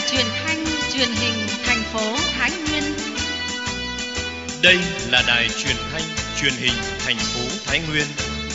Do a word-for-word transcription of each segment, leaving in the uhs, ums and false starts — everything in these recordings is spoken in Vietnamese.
truyền thanh truyền hình thành phố Thái Nguyên. Đây là đài truyền thanh truyền hình thành phố Thái Nguyên.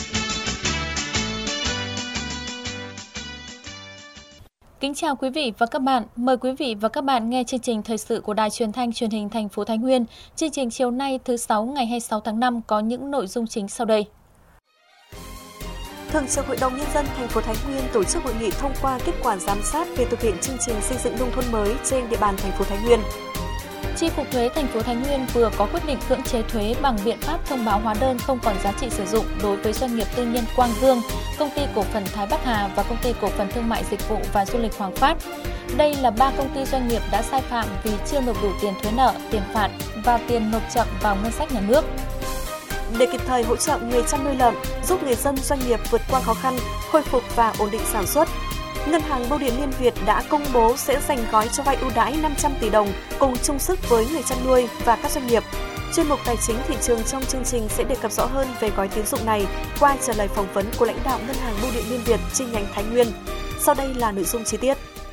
Kính chào quý vị và các bạn. Mời quý vị và các bạn nghe chương trình thời sự của đài truyền thanh truyền hình thành phố Thái Nguyên. Chương trình chiều nay thứ sáu ngày hai mươi sáu tháng năm có những nội dung chính sau đây. Thường trực Hội đồng Nhân dân thành phố Thái Nguyên tổ chức hội nghị thông qua kết quả giám sát về thực hiện chương trình xây dựng nông thôn mới trên địa bàn thành phố Thái Nguyên. Chi cục thuế thành phố Thái Nguyên vừa có quyết định cưỡng chế thuế bằng biện pháp thông báo hóa đơn không còn giá trị sử dụng đối với doanh nghiệp tư nhân Quang Dương, công ty cổ phần Thái Bắc Hà và công ty cổ phần thương mại dịch vụ và du lịch Hoàng Phát. Đây là ba công ty doanh nghiệp đã sai phạm vì chưa nộp đủ tiền thuế nợ, tiền phạt và tiền nộp chậm vào ngân sách nhà nước. Để kịp thời hỗ trợ người chăn nuôi lợn, giúp người dân doanh nghiệp vượt qua khó khăn, khôi phục và ổn định sản xuất, Ngân hàng Bưu điện Liên Việt đã công bố sẽ dành gói cho vay ưu đãi năm trăm tỷ đồng cùng chung sức với người chăn nuôi và các doanh nghiệp. Chuyên mục Tài chính thị trường trong chương trình sẽ đề cập rõ hơn về gói tín dụng này qua trả lời phỏng vấn của lãnh đạo Ngân hàng Bưu điện Liên Việt chi nhánh Thái Nguyên. Sau đây là nội dung chi tiết.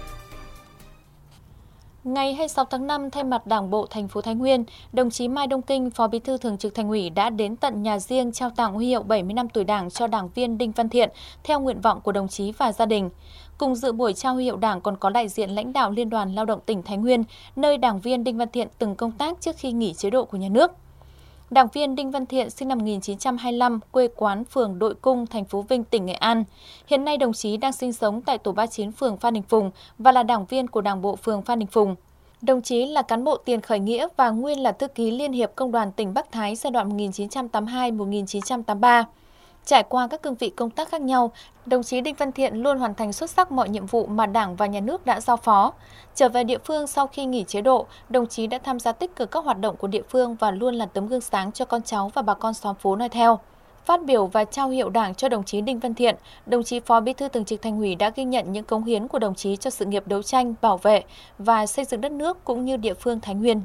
Ngày hai mươi sáu tháng năm, thay mặt Đảng bộ thành phố Thái Nguyên, đồng chí Mai Đông Kinh, Phó Bí thư Thường trực Thành ủy đã đến tận nhà riêng trao tặng huy hiệu bảy mươi năm tuổi Đảng cho đảng viên Đinh Văn Thiện theo nguyện vọng của đồng chí và gia đình. Cùng dự buổi trao huy hiệu Đảng còn có đại diện lãnh đạo Liên đoàn Lao động tỉnh Thái Nguyên, nơi đảng viên Đinh Văn Thiện từng công tác trước khi nghỉ chế độ của nhà nước. Đảng viên Đinh Văn Thiện sinh năm một nghìn chín trăm hai mươi lăm, quê quán phường Đội Cung, thành phố Vinh, tỉnh Nghệ An. Hiện nay đồng chí đang sinh sống tại tổ ba mươi chín phường Phan Đình Phùng và là đảng viên của Đảng bộ phường Phan Đình Phùng. Đồng chí là cán bộ tiền khởi nghĩa và nguyên là thư ký Liên hiệp Công đoàn tỉnh Bắc Thái giai đoạn một nghìn chín trăm tám mươi hai đến một nghìn chín trăm tám mươi ba. Trải qua các cương vị công tác khác nhau, đồng chí Đinh Văn Thiện luôn hoàn thành xuất sắc mọi nhiệm vụ mà Đảng và Nhà nước đã giao phó. Trở về địa phương sau khi nghỉ chế độ, đồng chí đã tham gia tích cực các hoạt động của địa phương và luôn là tấm gương sáng cho con cháu và bà con xóm phố noi theo. Phát biểu và trao hiệu Đảng cho đồng chí Đinh Văn Thiện, đồng chí Phó Bí thư Thường trực Thành ủy đã ghi nhận những cống hiến của đồng chí cho sự nghiệp đấu tranh, bảo vệ và xây dựng đất nước cũng như địa phương Thái Nguyên.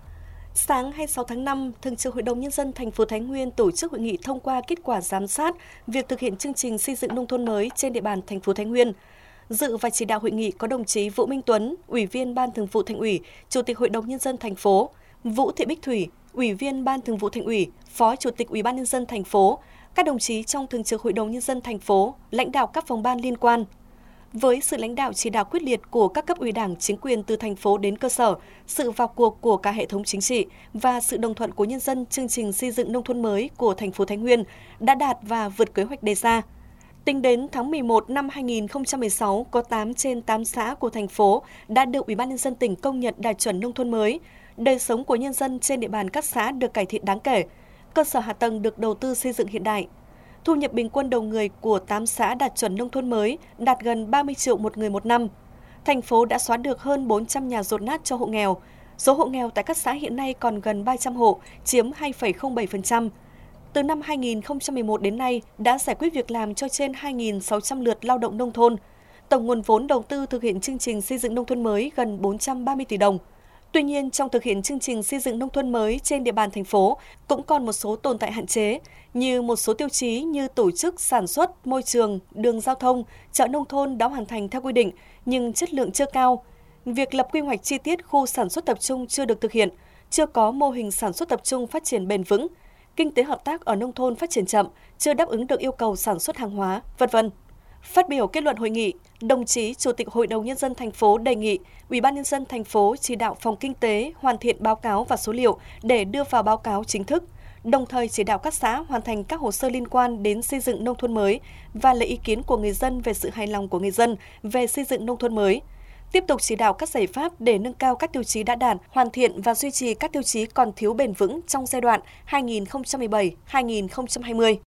Sáng hai mươi sáu tháng năm, Thường trực Hội đồng Nhân dân thành phố Thái Nguyên tổ chức hội nghị thông qua kết quả giám sát việc thực hiện chương trình xây dựng nông thôn mới trên địa bàn thành phố Thái Nguyên. Dự và chỉ đạo hội nghị có đồng chí Vũ Minh Tuấn, Ủy viên Ban Thường vụ Thành ủy, Chủ tịch Hội đồng Nhân dân thành phố, Vũ Thị Bích Thủy, Ủy viên Ban Thường vụ Thành ủy, Phó Chủ tịch Ủy ban Nhân dân thành phố, các đồng chí trong Thường trực Hội đồng Nhân dân thành phố, lãnh đạo các phòng ban liên quan. Với sự lãnh đạo chỉ đạo quyết liệt của các cấp ủy Đảng, chính quyền từ thành phố đến cơ sở, sự vào cuộc của cả hệ thống chính trị và sự đồng thuận của nhân dân, chương trình xây dựng nông thôn mới của thành phố Thái Nguyên đã đạt và vượt kế hoạch đề ra. Tính đến tháng mười một năm hai nghìn không trăm mười sáu, có tám trên tám xã của thành phố đã được Ủy ban Nhân dân tỉnh công nhận đạt chuẩn nông thôn mới. Đời sống của nhân dân trên địa bàn các xã được cải thiện đáng kể. Cơ sở hạ tầng được đầu tư xây dựng hiện đại. Thu nhập bình quân đầu người của tám xã đạt chuẩn nông thôn mới đạt gần ba mươi triệu một người một năm. Thành phố đã xóa được hơn bốn trăm nhà dột nát cho hộ nghèo. Số hộ nghèo tại các xã hiện nay còn gần ba trăm hộ, chiếm hai phẩy không bảy phần trăm. Từ năm hai nghìn không trăm mười một đến nay đã giải quyết việc làm cho trên hai nghìn sáu trăm lượt lao động nông thôn. Tổng nguồn vốn đầu tư thực hiện chương trình xây dựng nông thôn mới gần bốn trăm ba mươi tỷ đồng. Tuy nhiên, trong thực hiện chương trình xây dựng nông thôn mới trên địa bàn thành phố cũng còn một số tồn tại hạn chế, như một số tiêu chí như tổ chức, sản xuất, môi trường, đường giao thông, chợ nông thôn đã hoàn thành theo quy định nhưng chất lượng chưa cao. Việc lập quy hoạch chi tiết khu sản xuất tập trung chưa được thực hiện, chưa có mô hình sản xuất tập trung phát triển bền vững, kinh tế hợp tác ở nông thôn phát triển chậm, chưa đáp ứng được yêu cầu sản xuất hàng hóa, vân vân. Phát biểu kết luận hội nghị, đồng chí Chủ tịch Hội đồng Nhân dân thành phố đề nghị Ủy ban Nhân dân thành phố chỉ đạo phòng kinh tế hoàn thiện báo cáo và số liệu để đưa vào báo cáo chính thức, đồng thời chỉ đạo các xã hoàn thành các hồ sơ liên quan đến xây dựng nông thôn mới và lấy ý kiến của người dân về sự hài lòng của người dân về xây dựng nông thôn mới. Tiếp tục chỉ đạo các giải pháp để nâng cao các tiêu chí đã đạt, hoàn thiện và duy trì các tiêu chí còn thiếu bền vững trong giai đoạn hai nghìn không trăm mười bảy đến hai nghìn không trăm hai mươi.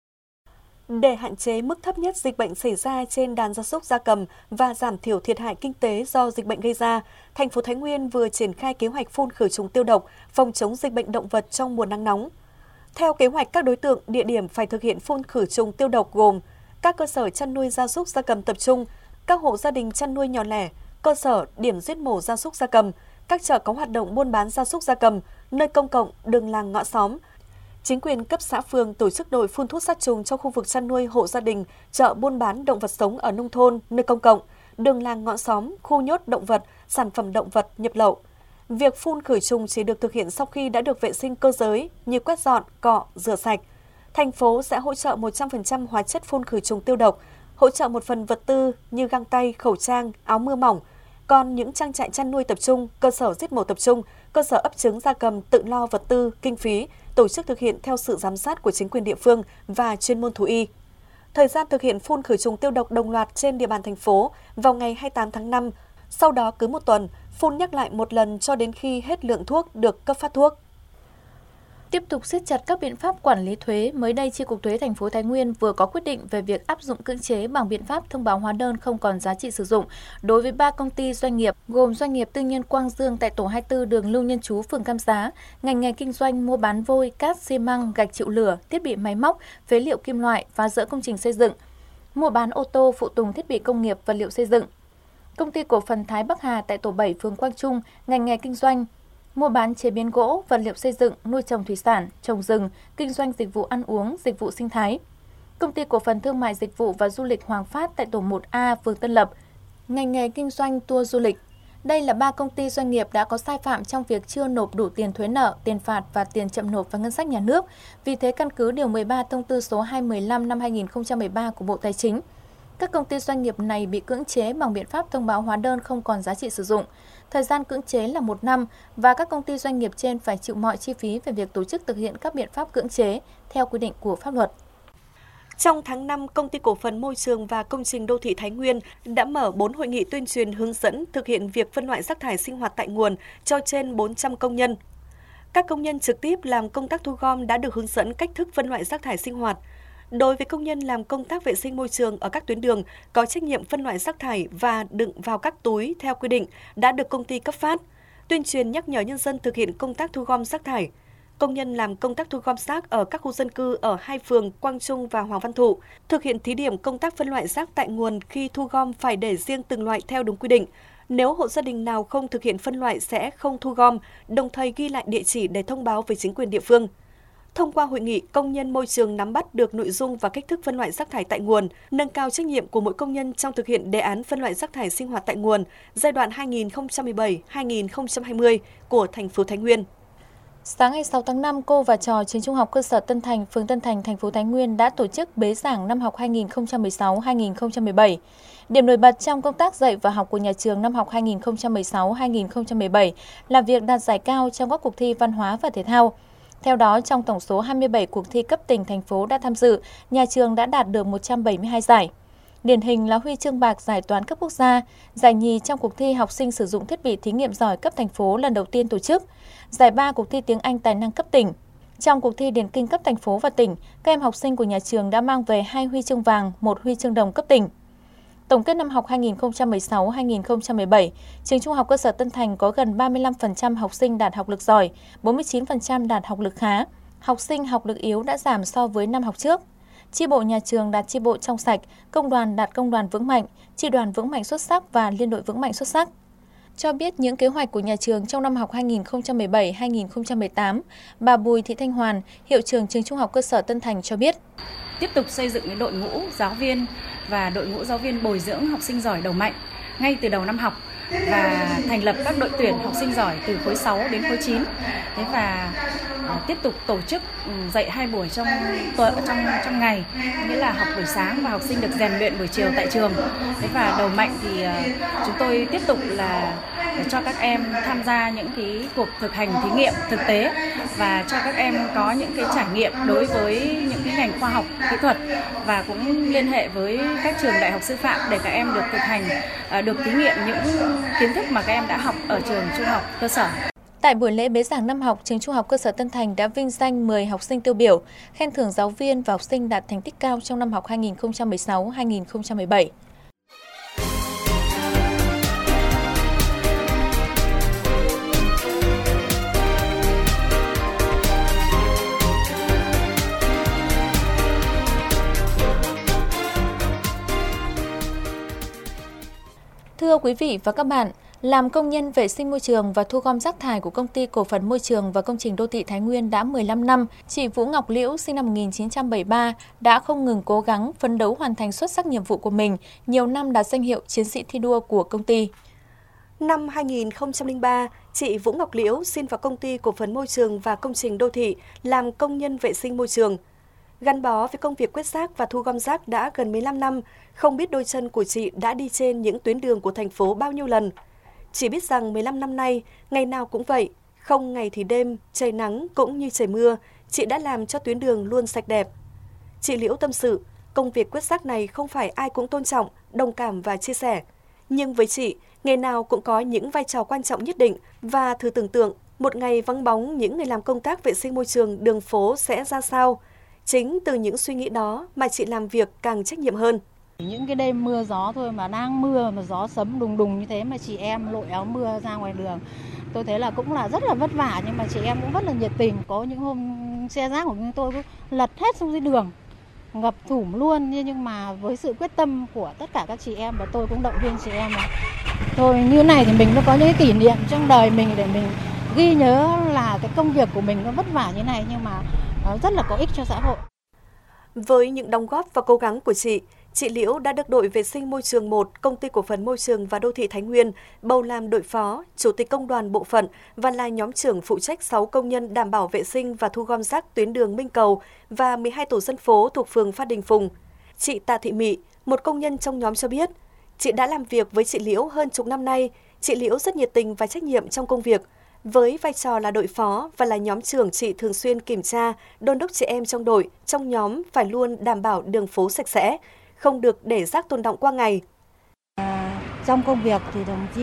Để hạn chế mức thấp nhất dịch bệnh xảy ra trên đàn gia súc gia cầm và giảm thiểu thiệt hại kinh tế do dịch bệnh gây ra, thành phố Thái Nguyên vừa triển khai kế hoạch phun khử trùng tiêu độc, phòng chống dịch bệnh động vật trong mùa nắng nóng. Theo kế hoạch, các đối tượng, địa điểm phải thực hiện phun khử trùng tiêu độc gồm các cơ sở chăn nuôi gia súc gia cầm tập trung, các hộ gia đình chăn nuôi nhỏ lẻ, cơ sở điểm giết mổ gia súc gia cầm, các chợ có hoạt động buôn bán gia súc gia cầm, nơi công cộng, đường làng ngõ xóm. Chính quyền cấp xã phường tổ chức đội phun thuốc sát trùng trong khu vực chăn nuôi hộ gia đình, chợ buôn bán động vật sống ở nông thôn, nơi công cộng, đường làng ngõ xóm, khu nhốt động vật, sản phẩm động vật nhập lậu. Việc phun khử trùng chỉ được thực hiện sau khi đã được vệ sinh cơ giới như quét dọn, cọ, rửa sạch. Thành phố sẽ hỗ trợ một trăm phần trăm hóa chất phun khử trùng tiêu độc, hỗ trợ một phần vật tư như găng tay, khẩu trang, áo mưa mỏng. Còn những trang trại chăn nuôi tập trung, cơ sở giết mổ tập trung, cơ sở ấp trứng gia cầm tự lo vật tư, kinh phí, tổ chức thực hiện theo sự giám sát của chính quyền địa phương và chuyên môn thú y. Thời gian thực hiện phun khử trùng tiêu độc đồng loạt trên địa bàn thành phố vào ngày hai mươi tám tháng năm, sau đó cứ một tuần, phun nhắc lại một lần cho đến khi hết lượng thuốc được cấp phát thuốc. Tiếp tục siết chặt các biện pháp quản lý thuế, mới đây Chi cục Thuế thành phố Thái Nguyên vừa có quyết định về việc áp dụng cưỡng chế bằng biện pháp thông báo hóa đơn không còn giá trị sử dụng đối với ba công ty doanh nghiệp gồm doanh nghiệp tư nhân Quang Dương tại tổ hai mươi tư đường Lưu Nhân Chú, phường Cam Giá, ngành nghề kinh doanh mua bán vôi, cát, xi măng, gạch chịu lửa, thiết bị máy móc, phế liệu kim loại, phá rỡ công trình xây dựng, mua bán ô tô, phụ tùng, thiết bị công nghiệp, vật liệu xây dựng. Công ty cổ phần Thái Bắc Hà tại tổ bảy phường Quang Trung, ngành nghề kinh doanh mua bán chế biến gỗ, vật liệu xây dựng, nuôi trồng thủy sản, trồng rừng, kinh doanh dịch vụ ăn uống, dịch vụ sinh thái. Công ty cổ phần thương mại dịch vụ và du lịch Hoàng Phát tại tổ một A, phường Tân Lập, ngành nghề kinh doanh tour du lịch. Đây là ba công ty doanh nghiệp đã có sai phạm trong việc chưa nộp đủ tiền thuế nợ, tiền phạt và tiền chậm nộp vào ngân sách nhà nước. Vì thế, căn cứ điều mười ba thông tư số hai trăm mười lăm năm hai nghìn không trăm mười ba của Bộ Tài chính, các công ty doanh nghiệp này bị cưỡng chế bằng biện pháp thông báo hóa đơn không còn giá trị sử dụng. Thời gian cưỡng chế là một năm và các công ty doanh nghiệp trên phải chịu mọi chi phí về việc tổ chức thực hiện các biện pháp cưỡng chế theo quy định của pháp luật. Trong tháng năm, Công ty Cổ phần Môi trường và Công trình Đô thị Thái Nguyên đã mở bốn hội nghị tuyên truyền hướng dẫn thực hiện việc phân loại rác thải sinh hoạt tại nguồn cho trên bốn trăm công nhân. Các công nhân trực tiếp làm công tác thu gom đã được hướng dẫn cách thức phân loại rác thải sinh hoạt. Đối với công nhân làm công tác vệ sinh môi trường ở các tuyến đường có trách nhiệm phân loại rác thải và đựng vào các túi theo quy định đã được công ty cấp phát, tuyên truyền nhắc nhở nhân dân thực hiện công tác thu gom rác thải. Công nhân làm công tác thu gom rác ở các khu dân cư ở hai phường Quang Trung và Hoàng Văn Thụ thực hiện thí điểm công tác phân loại rác tại nguồn, khi thu gom phải để riêng từng loại theo đúng quy định. Nếu hộ gia đình nào không thực hiện phân loại sẽ không thu gom, đồng thời ghi lại địa chỉ để thông báo với chính quyền địa phương. Thông qua hội nghị, công nhân môi trường nắm bắt được nội dung và cách thức phân loại rác thải tại nguồn, nâng cao trách nhiệm của mỗi công nhân trong thực hiện đề án phân loại rác thải sinh hoạt tại nguồn giai đoạn hai nghìn không trăm mười bảy đến hai nghìn không trăm hai mươi của thành phố Thái Nguyên. Sáng ngày sáu tháng năm, cô và trò trường Trung học cơ sở Tân Thành, phường Tân Thành, thành phố Thái Nguyên đã tổ chức bế giảng năm học hai nghìn không trăm mười sáu hai nghìn không trăm mười bảy. Điểm nổi bật trong công tác dạy và học của nhà trường năm học hai nghìn không trăm mười sáu hai nghìn không trăm mười bảy là việc đạt giải cao trong các cuộc thi văn hóa và thể thao. Theo đó, trong tổng số hai mươi bảy cuộc thi cấp tỉnh, thành phố đã tham dự, nhà trường đã đạt được một trăm bảy mươi hai giải. Điển hình là huy chương bạc giải toán cấp quốc gia, giải nhì trong cuộc thi học sinh sử dụng thiết bị thí nghiệm giỏi cấp thành phố lần đầu tiên tổ chức, giải ba cuộc thi tiếng Anh tài năng cấp tỉnh. Trong cuộc thi điền kinh cấp thành phố và tỉnh, các em học sinh của nhà trường đã mang về hai huy chương vàng, một huy chương đồng cấp tỉnh. Tổng kết năm học hai nghìn không trăm mười sáu hai nghìn không trăm mười bảy, trường Trung học cơ sở Tân Thành có gần ba mươi lăm phần trăm học sinh đạt học lực giỏi, bốn mươi chín phần trăm đạt học lực khá. Học sinh học lực yếu đã giảm so với năm học trước. Chi bộ nhà trường đạt chi bộ trong sạch, công đoàn đạt công đoàn vững mạnh, chi đoàn vững mạnh xuất sắc và liên đội vững mạnh xuất sắc. Cho biết những kế hoạch của nhà trường trong năm học hai nghìn không trăm mười bảy hai nghìn không trăm mười tám, bà Bùi Thị Thanh Hoàn, hiệu trưởng trường Trung học cơ sở Tân Thành cho biết. Tiếp tục xây dựng đội ngũ giáo viên và đội ngũ giáo viên bồi dưỡng học sinh giỏi đầu mạnh ngay từ đầu năm học và thành lập các đội tuyển học sinh giỏi từ khối sáu đến khối chín. Thế và uh, tiếp tục tổ chức um, dạy hai buổi trong tuần trong trong ngày, nghĩa là học buổi sáng và học sinh được rèn luyện buổi chiều tại trường. Thế và đầu mạnh thì uh, chúng tôi tiếp tục là cho các em tham gia những cái cuộc thực hành thí nghiệm thực tế và cho các em có những cái trải nghiệm đối với những cái ngành khoa học kỹ thuật, và cũng liên hệ với các trường đại học sư phạm để các em được thực hành, được thí nghiệm những kiến thức mà các em đã học ở trường trung học cơ sở. Tại buổi lễ bế giảng năm học, trường Trung học cơ sở Tân Thành đã vinh danh mười học sinh tiêu biểu, khen thưởng giáo viên và học sinh đạt thành tích cao trong năm học hai nghìn không trăm mười sáu hai nghìn không trăm mười bảy. Thưa quý vị và các bạn, Làm công nhân vệ sinh môi trường và thu gom rác thải của Công ty Cổ phần Môi trường và Công trình Đô thị Thái Nguyên đã mười lăm năm, chị Vũ Ngọc Liễu sinh năm một nghìn chín trăm bảy mươi ba đã không ngừng cố gắng phấn đấu hoàn thành xuất sắc nhiệm vụ của mình, nhiều năm đạt danh hiệu chiến sĩ thi đua của công ty. Năm hai nghìn không trăm lẻ ba, chị Vũ Ngọc Liễu xin vào Công ty Cổ phần Môi trường và Công trình Đô thị làm công nhân vệ sinh môi trường. Gắn bó với công việc quét rác và thu gom rác đã gần mười lăm năm, không biết đôi chân của chị đã đi trên những tuyến đường của thành phố bao nhiêu lần. Chỉ biết rằng mười lăm năm nay, ngày nào cũng vậy, không ngày thì đêm, trời nắng cũng như trời mưa, chị đã làm cho tuyến đường luôn sạch đẹp. Chị Liễu tâm sự, công việc quét rác này không phải ai cũng tôn trọng, đồng cảm và chia sẻ. Nhưng với chị, nghề nào cũng có những vai trò quan trọng nhất định và thử tưởng tượng một ngày vắng bóng những người làm công tác vệ sinh môi trường đường phố sẽ ra sao. Chính từ những suy nghĩ đó mà chị làm việc càng trách nhiệm hơn. Những cái đêm mưa gió thôi mà đang mưa mà gió sấm đùng đùng như thế mà chị em lội áo mưa ra ngoài đường. Tôi thấy là cũng là rất là vất vả nhưng mà chị em cũng rất là nhiệt tình. Có những hôm xe rác của chúng tôi cũng lật hết xuống dưới đường, ngập thủng luôn. Nhưng mà với sự quyết tâm của tất cả các chị em và tôi cũng động viên chị em là thôi như này thì mình mới có những cái kỷ niệm trong đời mình để mình ghi nhớ là cái công việc của mình nó vất vả như này nhưng mà nó rất là có ích cho xã hội. Với những đóng góp và cố gắng của chị, chị Liễu đã được đội vệ sinh môi trường một, Công ty Cổ phần Môi trường và Đô thị Thái Nguyên bầu làm đội phó, chủ tịch công đoàn bộ phận và là nhóm trưởng phụ trách sáu công nhân đảm bảo vệ sinh và thu gom rác tuyến đường Minh Cầu và mười hai tổ dân phố thuộc phường Phan Đình Phùng. Chị Tạ Thị Mị, một công nhân trong nhóm cho biết, chị đã làm việc với chị Liễu hơn chục năm nay, chị Liễu rất nhiệt tình và trách nhiệm trong công việc. Với vai trò là đội phó và là nhóm trưởng, chị thường xuyên kiểm tra, đôn đốc chị em trong đội, trong nhóm phải luôn đảm bảo đường phố sạch sẽ, không được để rác tồn đọng qua ngày. À, trong công việc thì đồng chí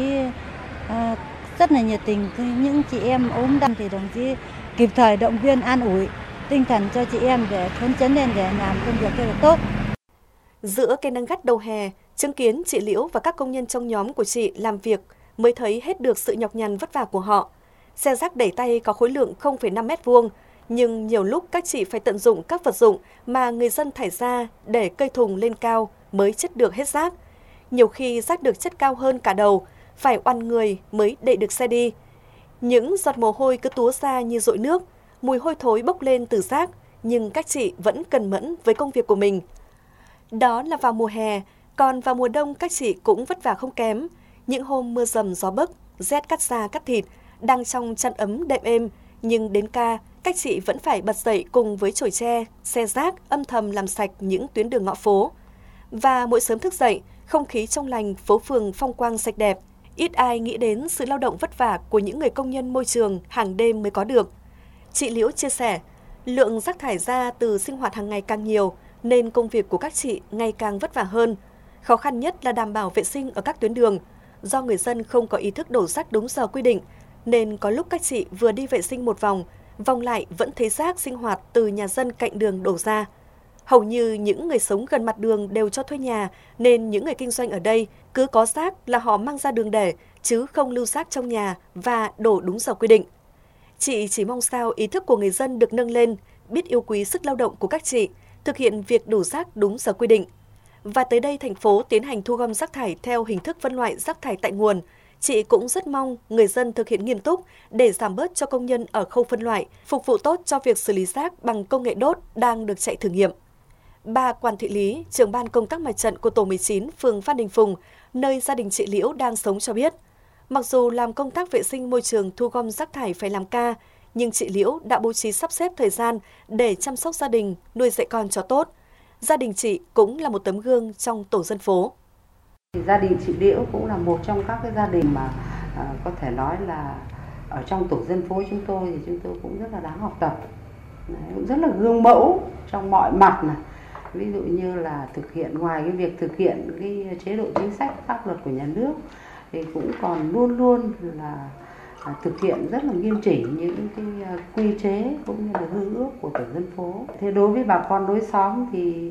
à, rất là nhiệt tình, những chị em ốm đau thì đồng chí kịp thời động viên an ủi tinh thần cho chị em để phấn chấn lên để làm công việc rất là tốt. Giữa cây nắng gắt đầu hè, chứng kiến chị Liễu và các công nhân trong nhóm của chị làm việc mới thấy hết được sự nhọc nhằn vất vả của họ. Xe rác đẩy tay có khối lượng không phẩy năm mét vuông, nhưng nhiều lúc các chị phải tận dụng các vật dụng mà người dân thải ra để cây thùng lên cao mới chất được hết rác. Nhiều khi rác được chất cao hơn cả đầu, phải oằn người mới đẩy được xe đi. Những giọt mồ hôi cứ túa ra như dội nước, mùi hôi thối bốc lên từ rác, nhưng các chị vẫn cần mẫn với công việc của mình. Đó là vào mùa hè, còn vào mùa đông các chị cũng vất vả không kém. Những hôm mưa dầm gió bấc, rét cắt da cắt thịt, đang trong chăn ấm đệm êm, nhưng đến ca, các chị vẫn phải bật dậy cùng với chổi tre, xe rác âm thầm làm sạch những tuyến đường ngõ phố. Và mỗi sớm thức dậy, không khí trong lành, phố phường phong quang sạch đẹp. Ít ai nghĩ đến sự lao động vất vả của những người công nhân môi trường hàng đêm mới có được. Chị Liễu chia sẻ, lượng rác thải ra từ sinh hoạt hàng ngày càng nhiều, nên công việc của các chị ngày càng vất vả hơn. Khó khăn nhất là đảm bảo vệ sinh ở các tuyến đường. Do người dân không có ý thức đổ rác đúng giờ quy định, nên có lúc các chị vừa đi vệ sinh một vòng, vòng lại vẫn thấy rác sinh hoạt từ nhà dân cạnh đường đổ ra. Hầu như những người sống gần mặt đường đều cho thuê nhà, nên những người kinh doanh ở đây cứ có rác là họ mang ra đường để, chứ không lưu rác trong nhà và đổ đúng giờ quy định. Chị chỉ mong sao ý thức của người dân được nâng lên, biết yêu quý sức lao động của các chị, thực hiện việc đổ rác đúng giờ quy định. Và tới đây thành phố tiến hành thu gom rác thải theo hình thức phân loại rác thải tại nguồn. Chị cũng rất mong người dân thực hiện nghiêm túc để giảm bớt cho công nhân ở khâu phân loại, phục vụ tốt cho việc xử lý rác bằng công nghệ đốt đang được chạy thử nghiệm. Bà Quản Thị Lý, trưởng ban công tác mặt trận của tổ mười chín, phường Phan Đình Phùng, nơi gia đình chị Liễu đang sống cho biết, mặc dù làm công tác vệ sinh môi trường thu gom rác thải phải làm ca, nhưng chị Liễu đã bố trí sắp xếp thời gian để chăm sóc gia đình, nuôi dạy con cho tốt. Gia đình chị cũng là một tấm gương trong tổ dân phố. Gia đình chị Liễu cũng là một trong các cái gia đình mà à, có thể nói là ở trong tổ dân phố chúng tôi thì chúng tôi cũng rất là đáng học tập. Đấy, cũng rất là gương mẫu trong mọi mặt này. Ví dụ như là thực hiện, ngoài cái việc thực hiện cái chế độ chính sách pháp luật của nhà nước thì cũng còn luôn luôn là à, thực hiện rất là nghiêm chỉnh những cái uh, quy chế cũng như là hương ước của tổ dân phố. Thế đối với bà con lối xóm thì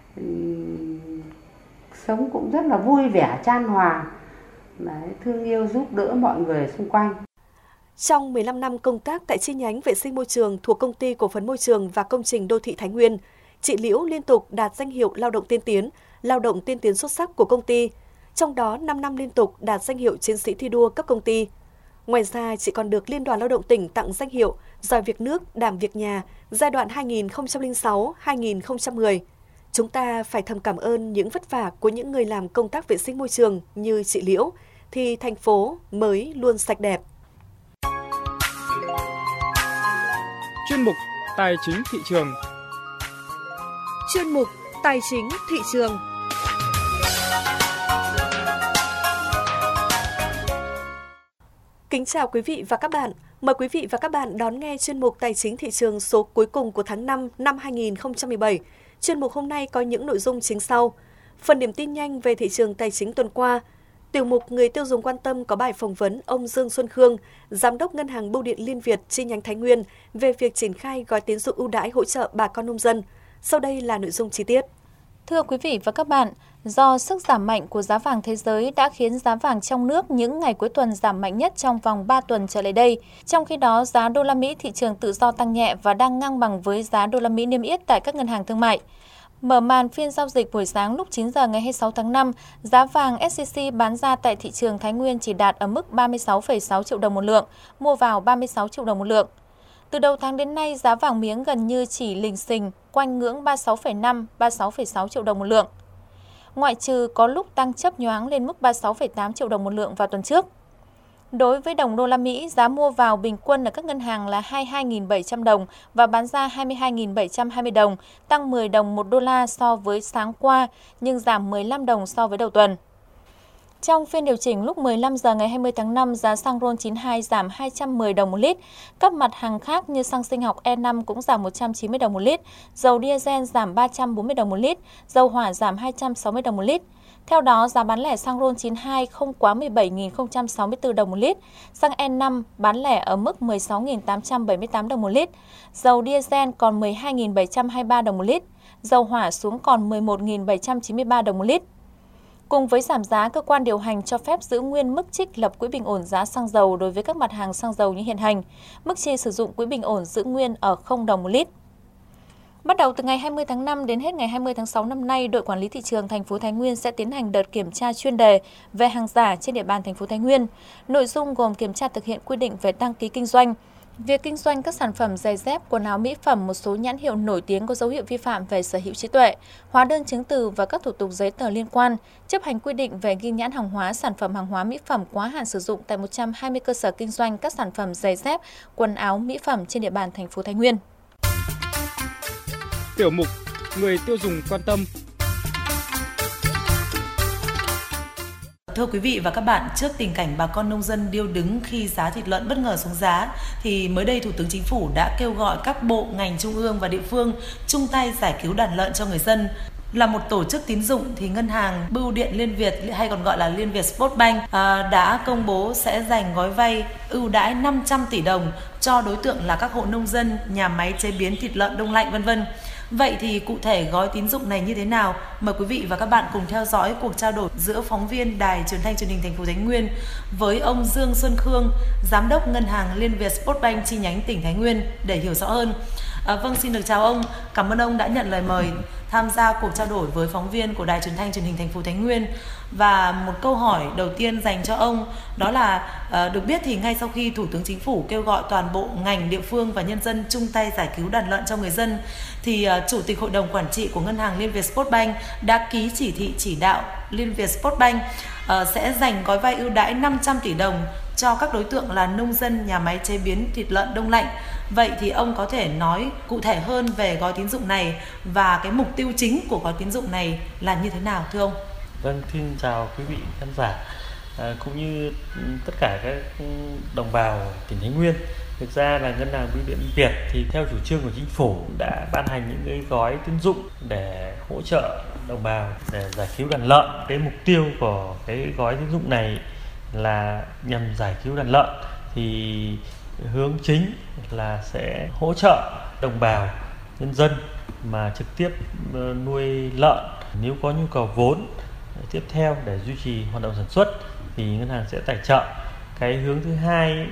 um, sống cũng rất là vui vẻ, chan hòa, đấy, thương yêu giúp đỡ mọi người xung quanh. Trong mười lăm năm công tác tại chi nhánh vệ sinh môi trường thuộc Công ty Cổ phần Môi trường và Công trình Đô thị Thái Nguyên, chị Liễu liên tục đạt danh hiệu lao động tiên tiến, lao động tiên tiến xuất sắc của công ty. trong đó năm năm liên tục đạt danh hiệu chiến sĩ thi đua cấp công ty. Ngoài ra, chị còn được Liên đoàn Lao động tỉnh tặng danh hiệu Giỏi việc nước, đảm việc nhà giai đoạn hai nghìn không trăm lẻ sáu đến hai nghìn không trăm mười. Chúng ta phải thầm cảm ơn những vất vả của những người làm công tác vệ sinh môi trường như chị Liễu, thì thành phố mới luôn sạch đẹp. Chuyên mục Tài chính thị trường. Chuyên mục Tài chính thị trường. Kính chào quý vị và các bạn. Mời quý vị và các bạn đón nghe chuyên mục Tài chính thị trường số cuối cùng của tháng năm năm hai nghìn không trăm mười bảy. Chuyên mục hôm nay có những nội dung chính sau. Phần điểm tin nhanh về thị trường tài chính tuần qua. Tiểu mục Người tiêu dùng quan tâm có bài phỏng vấn ông Dương Xuân Khương, Giám đốc Ngân hàng Bưu điện Liên Việt chi nhánh Thái Nguyên về việc triển khai gói tín dụng ưu đãi hỗ trợ bà con nông dân. Sau đây là nội dung chi tiết. Thưa quý vị và các bạn, do sức giảm mạnh của giá vàng thế giới đã khiến giá vàng trong nước những ngày cuối tuần giảm mạnh nhất trong vòng ba tuần trở lại đây. Trong khi đó, giá đô la Mỹ thị trường tự do tăng nhẹ và đang ngang bằng với giá đô la Mỹ niêm yết tại các ngân hàng thương mại. Mở màn phiên giao dịch buổi sáng lúc chín giờ ngày hai mươi sáu tháng năm, giá vàng ét xê xê bán ra tại thị trường Thái Nguyên chỉ đạt ở mức ba mươi sáu phẩy sáu triệu đồng một lượng, mua vào ba mươi sáu triệu đồng một lượng. Từ đầu tháng đến nay, giá vàng miếng gần như chỉ lình xình quanh ngưỡng ba mươi sáu phẩy năm, ba mươi sáu phẩy sáu triệu đồng một lượng. Ngoại trừ có lúc tăng chớp nhoáng lên mức ba mươi sáu phẩy tám triệu đồng một lượng vào tuần trước. Đối với đồng đô la Mỹ, giá mua vào bình quân ở các ngân hàng là hai mươi hai nghìn bảy trăm đồng và bán ra hai mươi hai nghìn bảy trăm hai mươi đồng, tăng mười đồng một đô la so với sáng qua, nhưng giảm mười lăm đồng so với đầu tuần. Trong phiên điều chỉnh lúc mười lăm giờ ngày hai mươi tháng năm, giá xăng RON chín mươi hai giảm hai trăm mười đồng một lít. Các mặt hàng khác như xăng sinh học E năm cũng giảm một trăm chín mươi đồng một lít, dầu diesel giảm ba trăm bốn mươi đồng một lít, dầu hỏa giảm hai trăm sáu mươi đồng một lít. Theo đó, giá bán lẻ xăng RON chín mươi hai không quá mười bảy nghìn không trăm sáu mươi tư đồng một lít, xăng E năm bán lẻ ở mức mười sáu nghìn tám trăm bảy mươi tám đồng một lít, dầu diesel còn mười hai nghìn bảy trăm hai mươi ba đồng một lít, dầu hỏa xuống còn mười một nghìn bảy trăm chín mươi ba đồng một lít. Cùng với giảm giá, cơ quan điều hành cho phép giữ nguyên mức trích lập quỹ bình ổn giá xăng dầu đối với các mặt hàng xăng dầu như hiện hành. Mức chi sử dụng quỹ bình ổn giữ nguyên ở không đồng một lít. Bắt đầu từ ngày hai mươi tháng năm đến hết ngày hai mươi tháng sáu năm nay, đội quản lý thị trường thành phố Thái Nguyên sẽ tiến hành đợt kiểm tra chuyên đề về hàng giả trên địa bàn thành phố Thái Nguyên. Nội dung gồm kiểm tra thực hiện quy định về đăng ký kinh doanh, việc kinh doanh các sản phẩm giày dép, quần áo mỹ phẩm, một số nhãn hiệu nổi tiếng có dấu hiệu vi phạm về sở hữu trí tuệ, hóa đơn chứng từ và các thủ tục giấy tờ liên quan, chấp hành quy định về ghi nhãn hàng hóa, sản phẩm hàng hóa mỹ phẩm quá hạn sử dụng tại một trăm hai mươi cơ sở kinh doanh các sản phẩm giày dép, quần áo mỹ phẩm trên địa bàn thành phố Thái Nguyên. Tiểu mục Người tiêu dùng quan tâm. Thưa quý vị và các bạn, trước tình cảnh bà con nông dân điêu đứng khi giá thịt lợn bất ngờ xuống giá, thì mới đây Thủ tướng Chính phủ đã kêu gọi các bộ, ngành trung ương và địa phương chung tay giải cứu đàn lợn cho người dân. Là một tổ chức tín dụng thì Ngân hàng Bưu điện Liên Việt hay còn gọi là Liên Việt Spotbank đã công bố sẽ dành gói vay ưu đãi năm trăm tỷ đồng cho đối tượng là các hộ nông dân, nhà máy chế biến thịt lợn đông lạnh vân vân. Vậy thì cụ thể gói tín dụng này như thế nào? Mời quý vị và các bạn cùng theo dõi cuộc trao đổi giữa phóng viên Đài Truyền thanh Truyền hình thành phố Thái Nguyên với ông Dương Xuân Khương, Giám đốc Ngân hàng Liên Việt Spotbank chi nhánh tỉnh Thái Nguyên để hiểu rõ hơn. À, vâng, xin được chào ông. Cảm ơn ông đã nhận lời mời tham gia cuộc trao đổi với phóng viên của Đài Truyền thanh Truyền hình thành phố Thái Nguyên. Và một câu hỏi đầu tiên dành cho ông đó là à, được biết thì ngay sau khi Thủ tướng Chính phủ kêu gọi toàn bộ ngành, địa phương và nhân dân chung tay giải cứu đàn lợn cho người dân, thì à, Chủ tịch Hội đồng Quản trị của Ngân hàng Liên Việt Spotbank đã ký chỉ thị chỉ đạo Liên Việt Spotbank à, sẽ dành gói vay ưu đãi năm trăm tỷ đồng cho các đối tượng là nông dân, nhà máy chế biến thịt lợn đông lạnh. Vậy thì ông có thể nói cụ thể hơn về gói tín dụng này và cái mục tiêu chính của gói tín dụng này là như thế nào thưa ông? Vâng, xin chào quý vị khán giả à, cũng như tất cả các đồng bào tỉnh Thái Nguyên. Thực ra là Ngân hàng Bưu điện Việt thì theo chủ trương của Chính phủ đã ban hành những cái gói tín dụng để hỗ trợ đồng bào để giải cứu đàn lợn. Cái mục tiêu của cái gói tín dụng này là nhằm giải cứu đàn lợn, thì hướng chính là sẽ hỗ trợ đồng bào nhân dân mà trực tiếp nuôi lợn, nếu có nhu cầu vốn tiếp theo để duy trì hoạt động sản xuất thì ngân hàng sẽ tài trợ. Cái hướng thứ hai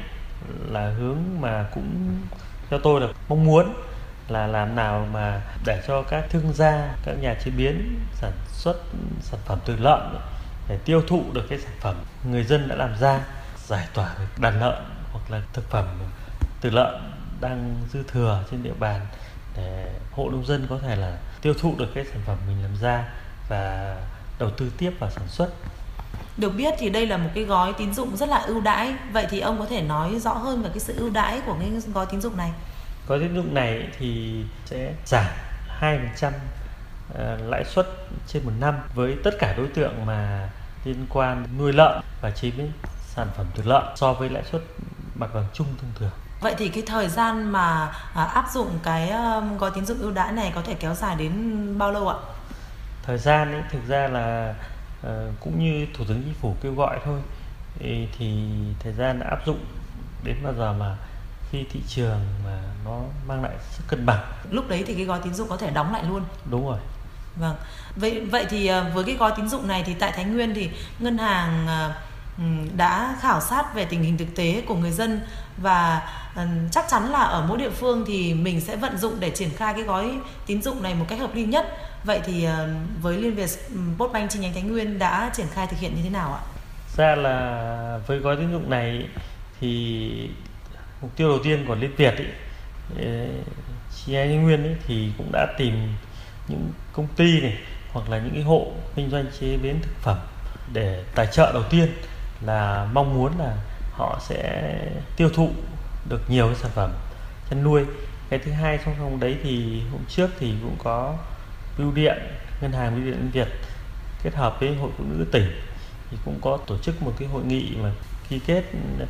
là hướng mà cũng theo tôi là mong muốn là làm nào mà để cho các thương gia, các nhà chế biến sản xuất sản phẩm từ lợn để tiêu thụ được cái sản phẩm người dân đã làm ra, giải tỏa được đàn lợn hoặc là thực phẩm từ lợn đang dư thừa trên địa bàn để hộ nông dân có thể là tiêu thụ được cái sản phẩm mình làm ra và đầu tư tiếp vào sản xuất. Được biết thì đây là một cái gói tín dụng rất là ưu đãi. Vậy thì ông có thể nói rõ hơn về cái sự ưu đãi của cái gói tín dụng này? Gói tín dụng này thì sẽ giảm hai phần trăm lãi suất trên một năm với tất cả đối tượng mà liên quan nuôi lợn và chế biến sản phẩm từ lợn so với lãi suất mặt bằng chung thông thường. Vậy thì cái thời gian mà à, áp dụng cái um, gói tín dụng ưu đãi này có thể kéo dài đến bao lâu ạ? Thời gian ấy, thực ra là uh, cũng như Thủ tướng Chính phủ kêu gọi thôi. Thì, thì thời gian áp dụng đến bao giờ mà khi thị trường mà nó mang lại sức cân bằng. Lúc đấy thì cái gói tín dụng có thể đóng lại luôn. Đúng rồi. Vâng. Vậy vậy thì với cái gói tín dụng này thì tại Thái Nguyên thì ngân hàng đã khảo sát về tình hình thực tế của người dân và chắc chắn là ở mỗi địa phương thì mình sẽ vận dụng để triển khai cái gói tín dụng này một cách hợp lý nhất. Vậy thì với Liên Việt Postbank chi nhánh Thái Nguyên đã triển khai thực hiện như thế nào ạ? Ra là với gói tín dụng này thì mục tiêu đầu tiên của Liên Việt ấy, chi nhánh Thái Nguyên ấy, thì cũng đã tìm những công ty này hoặc là những cái hộ kinh doanh chế biến thực phẩm để tài trợ. Đầu tiên là mong muốn là họ sẽ tiêu thụ được nhiều cái sản phẩm chăn nuôi. Cái thứ hai song song đấy thì hôm trước thì cũng có bưu điện, ngân hàng bưu điện Liên Việt kết hợp với hội phụ nữ tỉnh thì cũng có tổ chức một cái hội nghị mà ký kết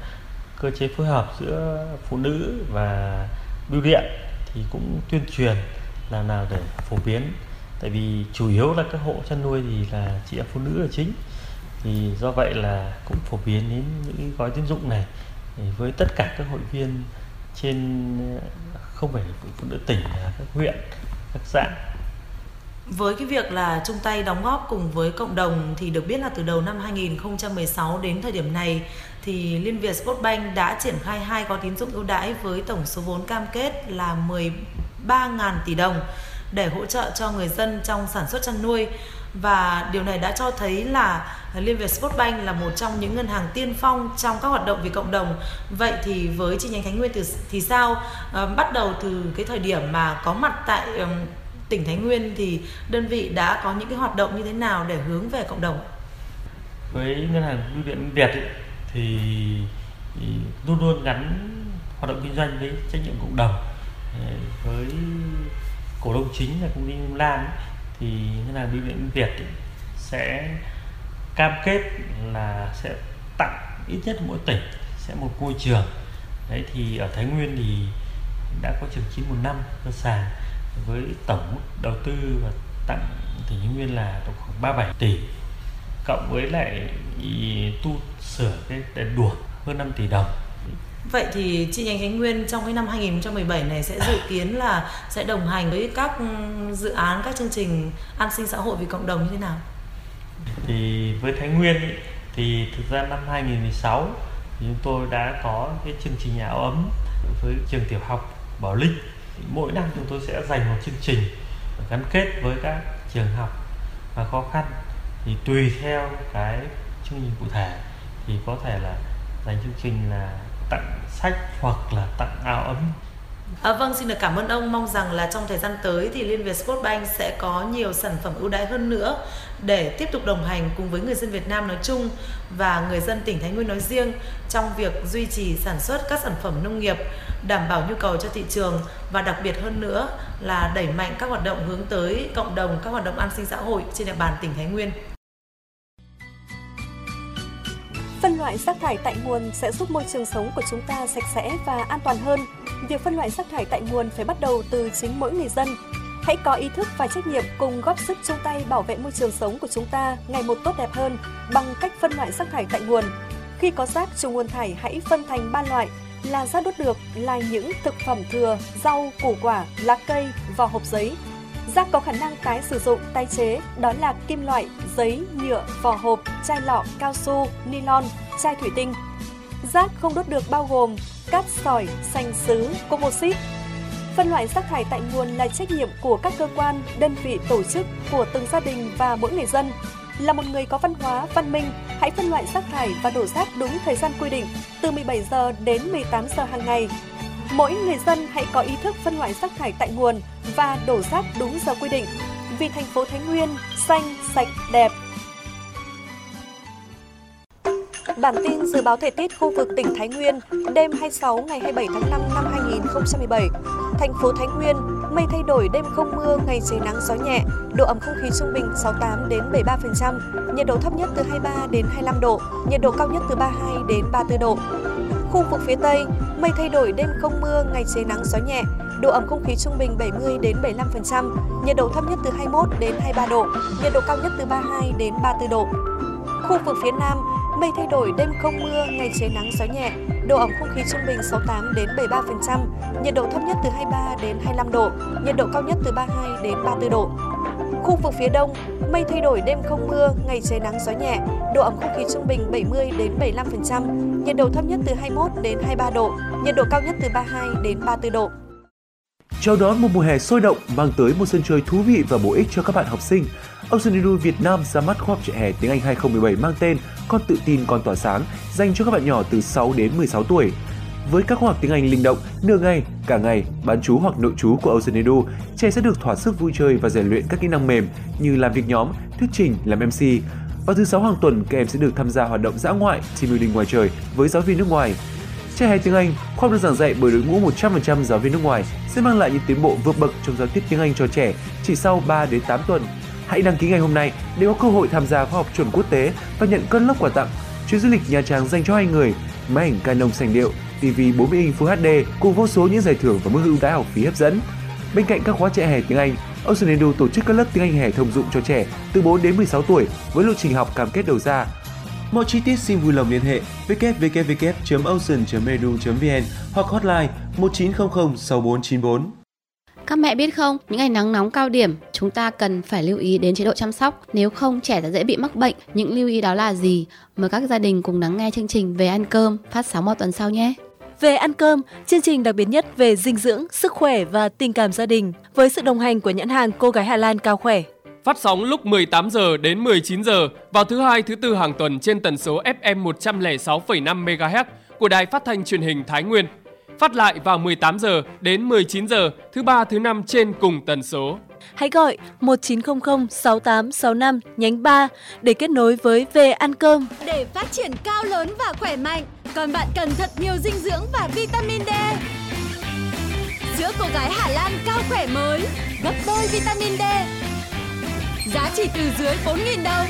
cơ chế phối hợp giữa phụ nữ và bưu điện, thì cũng tuyên truyền làm nào để phổ biến, tại vì chủ yếu là các hộ chăn nuôi thì là chị em phụ nữ là chính, thì do vậy là cũng phổ biến đến những cái gói tín dụng này với tất cả các hội viên trên, không phải phụ nữ tỉnh, là các huyện, các xã. Với cái việc là chung tay đóng góp cùng với cộng đồng thì được biết là từ đầu năm hai nghìn không trăm mười sáu đến thời điểm này thì Liên Việt Postbank đã triển khai hai gói tín dụng ưu đãi với tổng số vốn cam kết là mười ba nghìn tỷ đồng để hỗ trợ cho người dân trong sản xuất chăn nuôi. Và điều này đã cho thấy là Liên Việt Postbank là một trong những ngân hàng tiên phong trong các hoạt động vì cộng đồng. Vậy thì với chi nhánh Thái Nguyên thì, thì sao? À, bắt đầu từ cái thời điểm mà có mặt tại um, tỉnh Thái Nguyên thì đơn vị đã có những cái hoạt động như thế nào để hướng về cộng đồng? Với ngân hàng bưu điện Việt ấy, thì, thì luôn luôn gắn hoạt động kinh doanh với trách nhiệm cộng đồng. Với cổ đông chính là công ty Nhung Lan ấy, thì ngân hàng bưu điện Việt ấy, sẽ cam kết là sẽ tặng ít nhất mỗi tỉnh sẽ một ngôi trường. Đấy thì ở Thái Nguyên thì đã có trường chín một năm cơ sàn với tổng mức đầu tư và tặng tỉnh Thái Nguyên là khoảng ba mươi bảy tỷ, cộng với lại tu sửa cái đèn đuốc hơn năm tỷ đồng. Vậy thì chi nhánh Thái Nguyên trong cái năm hai nghìn không trăm mười bảy này sẽ dự kiến là sẽ đồng hành với các dự án, các chương trình an sinh xã hội vì cộng đồng như thế nào? Thì với Thái Nguyên ý, thì thực ra năm hai nghìn không trăm mười sáu thì chúng tôi đã có cái chương trình nhà áo ấm với trường tiểu học Bảo Linh. Mỗi năm chúng tôi sẽ dành một chương trình gắn kết với các trường học và khó khăn, thì tùy theo cái chương trình cụ thể thì có thể là dành chương trình là tặng sách hoặc là tặng áo ấm. À, vâng, xin được cảm ơn ông. Mong rằng là trong thời gian tới thì Liên Việt Postbank sẽ có nhiều sản phẩm ưu đãi hơn nữa để tiếp tục đồng hành cùng với người dân Việt Nam nói chung và người dân tỉnh Thái Nguyên nói riêng trong việc duy trì sản xuất các sản phẩm nông nghiệp, đảm bảo nhu cầu cho thị trường và đặc biệt hơn nữa là đẩy mạnh các hoạt động hướng tới cộng đồng, các hoạt động an sinh xã hội trên địa bàn tỉnh Thái Nguyên. Phân loại rác thải tại nguồn sẽ giúp môi trường sống của chúng ta sạch sẽ và an toàn hơn. Việc phân loại rác thải tại nguồn phải bắt đầu từ chính mỗi người dân. Hãy có ý thức và trách nhiệm cùng góp sức chung tay bảo vệ môi trường sống của chúng ta ngày một tốt đẹp hơn bằng cách phân loại rác thải tại nguồn. Khi có rác trùng nguồn thải hãy phân thành ba loại là rác đốt được là những thực phẩm thừa, rau, củ quả, lá cây, vỏ hộp giấy. Rác có khả năng tái sử dụng, tái chế đó là kim loại, giấy, nhựa, vỏ hộp, chai lọ, cao su, nylon, chai thủy tinh. Rác không đốt được bao gồm cát sỏi, sành sứ, composite. Phân loại rác thải tại nguồn là trách nhiệm của các cơ quan, đơn vị, tổ chức, của từng gia đình và mỗi người dân. Là một người có văn hóa, văn minh, hãy phân loại rác thải và đổ rác đúng thời gian quy định, từ mười bảy giờ đến mười tám giờ hàng ngày. Mỗi người dân hãy có ý thức phân loại rác thải tại nguồn và đổ rác đúng giờ quy định. Vì thành phố Thái Nguyên xanh, sạch, đẹp. Bản tin dự báo thời tiết khu vực tỉnh Thái Nguyên đêm hai mươi sáu ngày hai mươi bảy tháng năm năm hai nghìn không trăm mười bảy. Thành phố Thái Nguyên mây thay đổi, đêm không mưa, ngày trời nắng gió nhẹ, độ ẩm không khí trung bình sáu mươi tám đến bảy mươi ba phần trăm, nhiệt độ thấp nhất từ hai mươi ba đến hai mươi lăm độ, nhiệt độ cao nhất từ ba mươi hai đến ba mươi tư độ. Khu vực phía Tây mây thay đổi, đêm không mưa, ngày trời nắng gió nhẹ, độ ẩm không khí trung bình bảy mươi đến bảy mươi lăm phần trăm, nhiệt độ thấp nhất từ hai mươi mốt đến hai mươi ba độ, nhiệt độ cao nhất từ ba mươi hai đến ba mươi tư độ. Khu vực phía Nam mây thay đổi, đêm không mưa, ngày trời nắng gió nhẹ, độ ẩm không khí trung bình sáu mươi tám đến bảy mươi ba phần trăm, nhiệt độ thấp nhất từ hai mươi ba đến hai mươi lăm độ, nhiệt độ cao nhất từ ba mươi hai đến ba mươi tư độ. Khu vực phía Đông mây thay đổi, đêm không mưa, ngày trời nắng gió nhẹ, độ ẩm không khí trung bình bảy mươi đến bảy mươi lăm phần trăm, nhiệt độ thấp nhất từ hai mươi mốt đến hai mươi ba độ, nhiệt độ cao nhất từ ba mươi hai đến ba mươi tư độ. Chào đón một mùa hè sôi động mang tới một sân chơi thú vị và bổ ích cho các bạn học sinh. Ocean Edu Việt Nam ra mắt khóa học trại hè tiếng Anh hai không một bảy mang tên Con tự tin, con tỏa sáng, dành cho các bạn nhỏ từ sáu đến mười sáu tuổi. Với các khóa học tiếng Anh linh động, nửa ngày, cả ngày, bán trú hoặc nội trú của Ocean Edu, trẻ sẽ được thỏa sức vui chơi và rèn luyện các kỹ năng mềm như làm việc nhóm, thuyết trình, làm em xê. Vào thứ sáu hàng tuần, các em sẽ được tham gia hoạt động dã ngoại, team building ngoài trời với giáo viên nước ngoài. Trại hè tiếng Anh, khóa học được giảng dạy bởi đội ngũ một trăm phần trăm giáo viên nước ngoài sẽ mang lại những tiến bộ vượt bậc trong giao tiếp tiếng Anh cho trẻ chỉ sau ba đến tám tuần. Hãy đăng ký ngày hôm nay để có cơ hội tham gia khóa học chuẩn quốc tế và nhận cân lốc quà tặng. Chuyến du lịch Nha Trang dành cho hai người, máy ảnh Canon sành điệu, ti vi bốn mươi inch Full hát đê cùng vô số những giải thưởng và mức ưu đãi học phí hấp dẫn. Bên cạnh các khóa trại hè tiếng Anh, Ocean Edu tổ chức các lớp tiếng Anh hè thông dụng cho trẻ từ bốn đến mười sáu tuổi với lộ trình học cam kết đầu ra. Mọi chi tiết xin vui lòng liên hệ w w w chấm ocean chấm edu chấm v n hoặc hotline một chín không không sáu bốn chín bốn. Các mẹ biết không, những ngày nắng nóng cao điểm, chúng ta cần phải lưu ý đến chế độ chăm sóc, nếu không trẻ sẽ dễ bị mắc bệnh. Những lưu ý đó là gì? Mời các gia đình cùng lắng nghe chương trình Về ăn cơm phát sóng một tuần sau nhé. Về ăn cơm, chương trình đặc biệt nhất về dinh dưỡng, sức khỏe và tình cảm gia đình với sự đồng hành của nhãn hàng Cô gái Hà Lan Cao Khỏe. Phát sóng lúc mười tám giờ đến mười chín giờ vào thứ hai, thứ tư hàng tuần trên tần số ép em một trăm lẻ sáu phẩy năm mê ga héc của Đài Phát thanh Truyền hình Thái Nguyên. Phát lại vào mười tám giờ đến mười chín giờ thứ ba, thứ năm trên cùng tần số. Hãy gọi một chín không không sáu tám sáu năm nhánh ba để kết nối với Về ăn cơm. Để phát triển cao lớn và khỏe mạnh, còn bạn cần thật nhiều dinh dưỡng và vitamin D. Sữa cô gái Hà Lan Cao Khỏe mới, gấp đôi vitamin D. Giá chỉ từ dưới bốn nghìn đồng.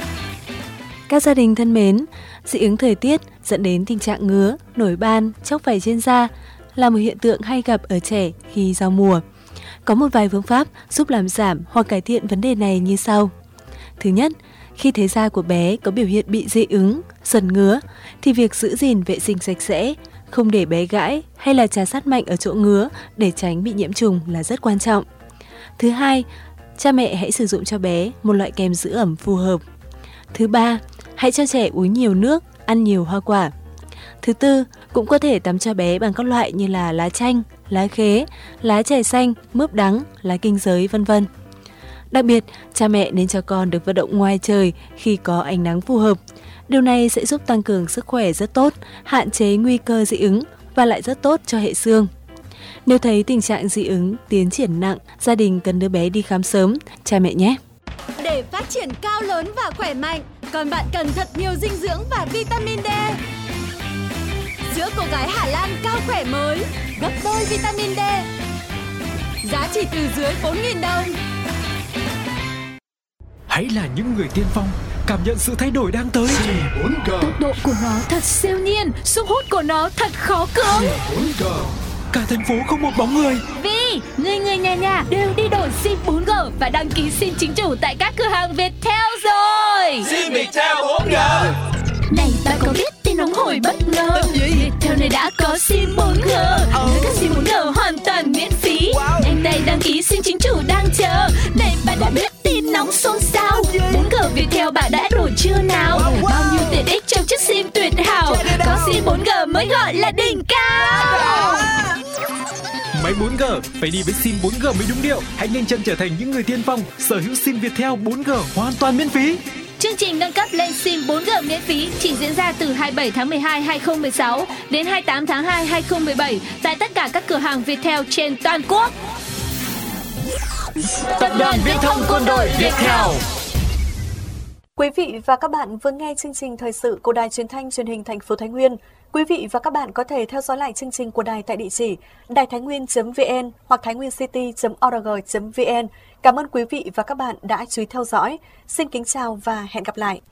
Các gia đình thân mến, dị ứng thời tiết dẫn đến tình trạng ngứa, nổi ban, chóc vảy trên da là một hiện tượng hay gặp ở trẻ khi giao mùa. Có một vài phương pháp giúp làm giảm hoặc cải thiện vấn đề này như sau. Thứ nhất, khi thấy da của bé có biểu hiện bị dị ứng, sần ngứa thì việc giữ gìn vệ sinh sạch sẽ, không để bé gãi hay là trà sát mạnh ở chỗ ngứa để tránh bị nhiễm trùng là rất quan trọng. Thứ hai, cha mẹ hãy sử dụng cho bé một loại kem giữ ẩm phù hợp. Thứ ba, hãy cho trẻ uống nhiều nước, ăn nhiều hoa quả. Thứ tư, cũng có thể tắm cho bé bằng các loại như là lá chanh, lá khế, lá chè xanh, mướp đắng, lá kinh giới, vân vân. Đặc biệt, cha mẹ nên cho con được vận động ngoài trời khi có ánh nắng phù hợp. Điều này sẽ giúp tăng cường sức khỏe rất tốt, hạn chế nguy cơ dị ứng và lại rất tốt cho hệ xương. Nếu thấy tình trạng dị ứng tiến triển nặng, gia đình cần đưa bé đi khám sớm, cha mẹ nhé. Để phát triển cao lớn và khỏe mạnh, còn bạn cần thật nhiều dinh dưỡng và vitamin D. Sữa cô gái Hà Lan Cao Khỏe mới, gấp đôi vitamin D. Giá chỉ từ dưới bốn nghìn đồng. Hãy là những người tiên phong, cảm nhận sự thay đổi đang tới. bốn G. Tốc độ của nó thật siêu nhiên, sức hút của nó thật khó cưỡng. bốn G. Cả thành phố không một bóng người. Vì người người nhà nhà đều đi đổi sim bốn G và đăng ký sim chính chủ tại các cửa hàng Viettel rồi. Sim Viettel bốn G. Này bạn có biết tin nóng hổi bất ngờ? Viettel này đã có sim bốn G. Với các sim bốn G hoàn toàn miễn phí. Nhanh tay đăng ký sim chính chủ đang chờ. Này bạn đã biết tin nóng xôn xao? bốn G Viettel bạn đã đổi chưa nào? Bao nhiêu tiện ích trong chiếc sim tuyệt hảo. Có sim bốn G mới gọi là đỉnh cao. Máy bốn G phải đi với sim bốn G mới đúng điệu. Hãy nhanh chân trở thành những người tiên phong sở hữu sim Viettel bốn G hoàn toàn miễn phí. Chương Chương trình nâng cấp lên sim bốn G miễn phí chỉ diễn ra từ hai mươi bảy tháng mười hai năm hai nghìn không trăm mười sáu đến hai mươi tám tháng hai năm hai nghìn không trăm mười bảy tại tất cả các cửa hàng Viettel trên toàn quốc. Tập đoàn Viễn thông Quân đội Viettel. Quý vị và các bạn vừa nghe chương trình thời sự của Đài Truyền thanh Truyền hình thành phố Thái Nguyên. Quý vị và các bạn có thể theo dõi lại chương trình của đài tại địa chỉ đài thái nguyên chấm vn hoặc thái nguyên city chấm org chấm vn. Cảm ơn quý vị và các bạn đã chú ý theo dõi. Xin kính chào và hẹn gặp lại.